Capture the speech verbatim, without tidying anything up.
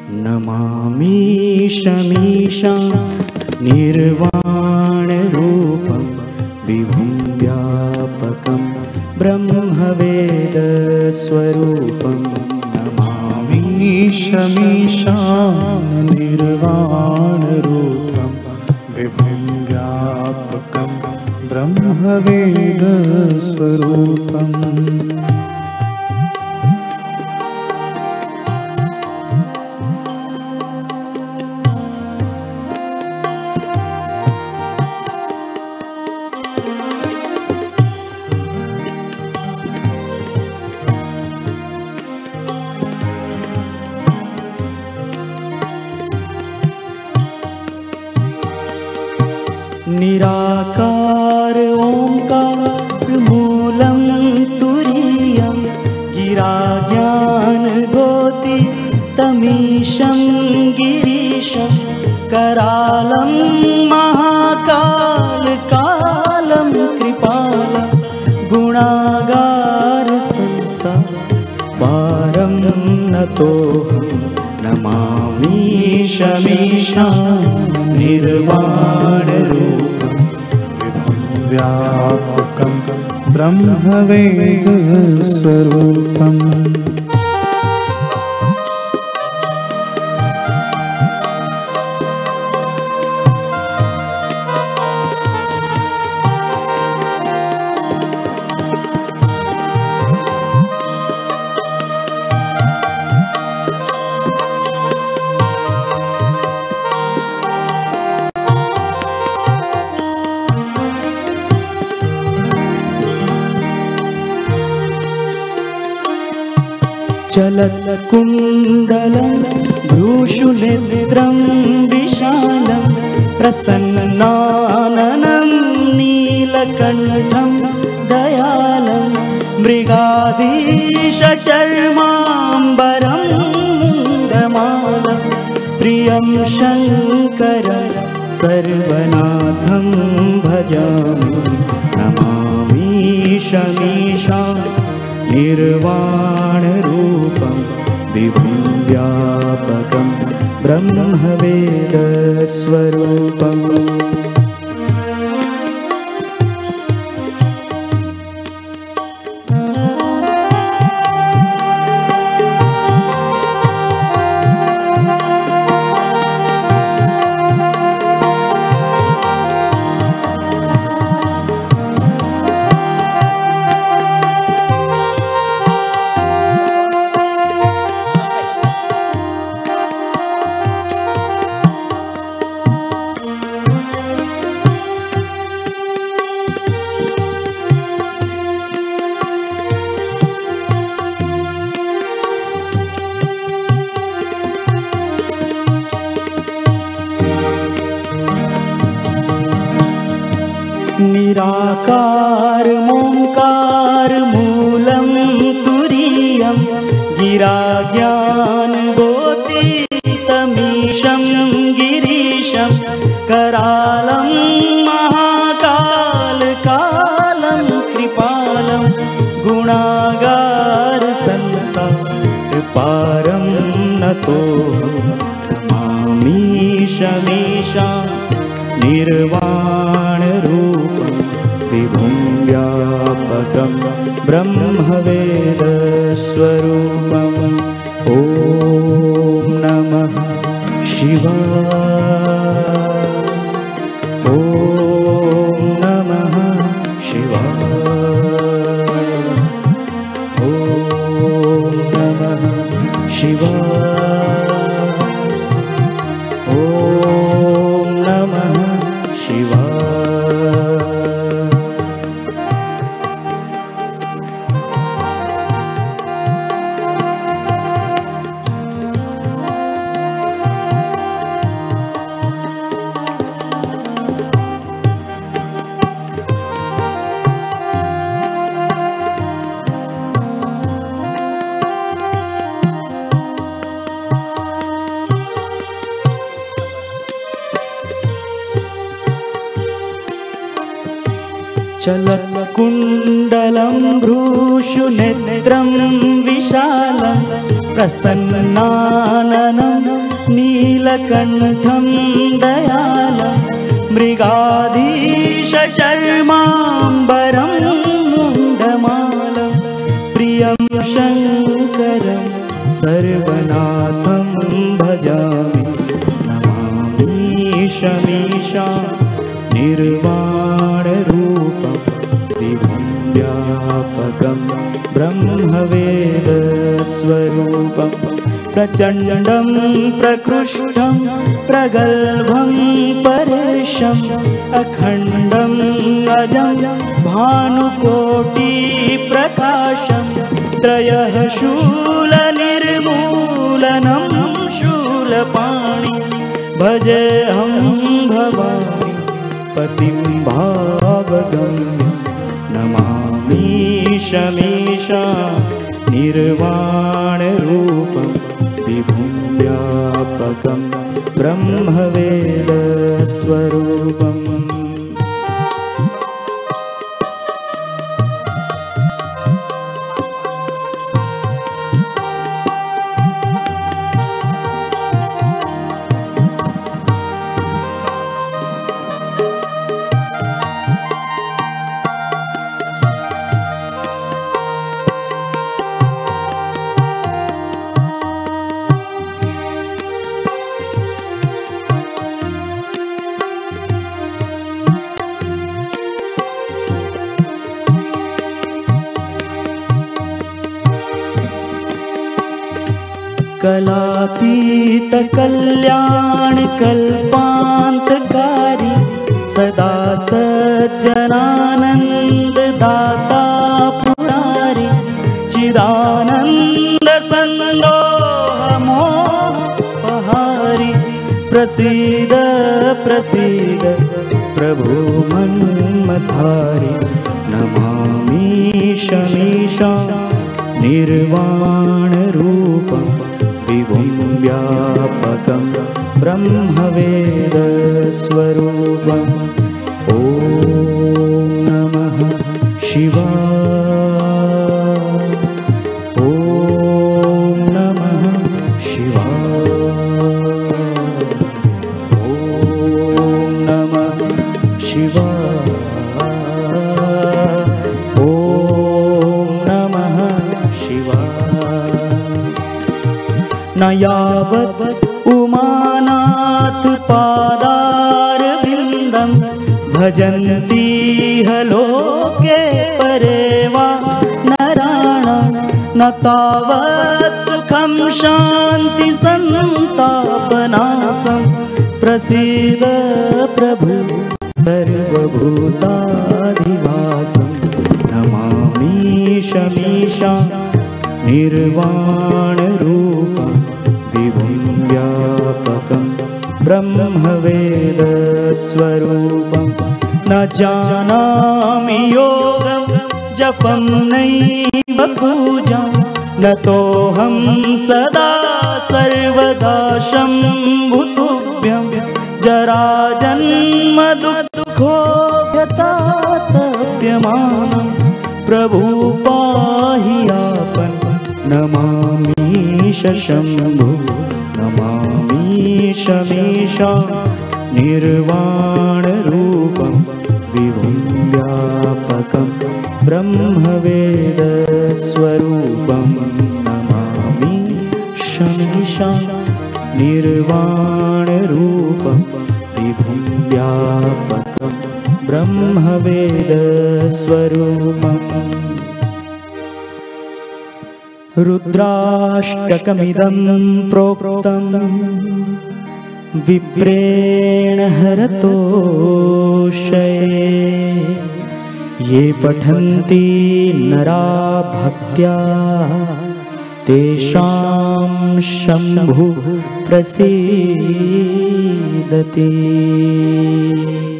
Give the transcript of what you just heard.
नमामीशमीशां निर्वाणरूपं विभुं व्यापकं ब्रह्मवेदस्वरूपं नमामीशमीशां निर्वाणरूपं विभुं व्यापकं ब्रह्मवेदस्वरूपम् निराकार ओंकार मूलं तुरीयं गिराज्ञानगोति तमीशं गिरीशं करालं महाकाल कालं कृपालं गुणागार संसार पारं नतोऽहं नमामीशमीशां निर्वाणरूपं विभुं व्यापकं ब्रह्मवेदस्वरूपम् चलत्कुण्डलं भ्रूषुनेत्रं विशालं प्रसन्नाननं नीलकण्ठं दयालं मृगाधीशचर्माम्बरं मुण्डमालं प्रियं शङ्करं सर्वनाथं भजामि नमामीशमीशां निर्वाणरूपं विभुं व्यापकं ब्रह्मवेदस्वरूपम् निराकार ओंकार मूलं तुरीयं गिराज्ञानगोतीतमीशं गिरीशं करालं महाकाल कालं कृपालं गुणागार संसार पारं नतोऽहं नमामीशमीशां निर्वाणरूपं विभुं व्यापकं ब्रह्मवेदस्वरूपम् ॐ नमः शिवाय। ॐ नमः शिवाय। ॐ नमः शिवाय। ॐ नमः शिवाय। चलत्कुण्डलं भ्रूषुनेत्रं विशालं प्रसन्नाननं नीलकण्ठं दयालं मृगाधीशचर्माम्बरं मुण्डमालं प्रियं शङ्करं सर्वनाथं भजामि नमामि शमीशा निर्वाणरूपं विभुं व्यापकं ब्रह्मवेदस्वरूपं प्रचण्डं प्रकृष्टं प्रगल्भं परेशम् अखण्डं अजं भानुकोटिप्रकाशं त्रयः शूलनिर्मूलनं शूलपाणि भजेऽहं भवामि पतिं भावगम्यं नमामि शमीशा निर्वाणरूपं विभुं व्यापकं ब्रह्मवेदस्वरूपम् कलातीत कल्याण कल्पान्तकारी सदा सज्जनानंद दाता पुरारी चिदानंद संदोह मोहपहारी प्रसीद प्रसीद प्रभु मन्मथारी नमामि शमीशा निर्वाणरूपं विभुं व्यापकं ब्रह्मवेदस्वरूपम् ॐ नमः शिवाय ॐ नमः शिवाय ॐ नमः शिवाय ॐ नमः शिवाय न यावत् उमानाथ पादारविन्दं भजन्ति ह लोके परे वा नराणां न तावत् सुखं शान्ति सन्तापनाशं प्रसीद प्रभु सर्वभूताधिवासं नमामि शमीशा निर्वाणरूपं विभुं व्यापकं ब्रह्मवेदस्वरूपं न जानामि योगं जपं नैव पूजां नतोऽहं सदा सर्वदा शम्भुतुभ्यं जराजन्म दुःखोऽभ्यतातप्यमानं प्रभु पाहि आपन् नमामि शम्भु नमामि शमीशा निर्वाणरूपं विभुं व्यापकं ब्रह्मवेदस्वरूपं नमामि शमीशा निर्वाणरूपं विभुं व्यापकं ब्रह्मवेदस्वरूपम् रुद्राष्टकमिदं प्रोक्तं विप्रेण हरतोषये ये पठन्ति नरा भक्त्या तेषां शम्भुः प्रसीदति।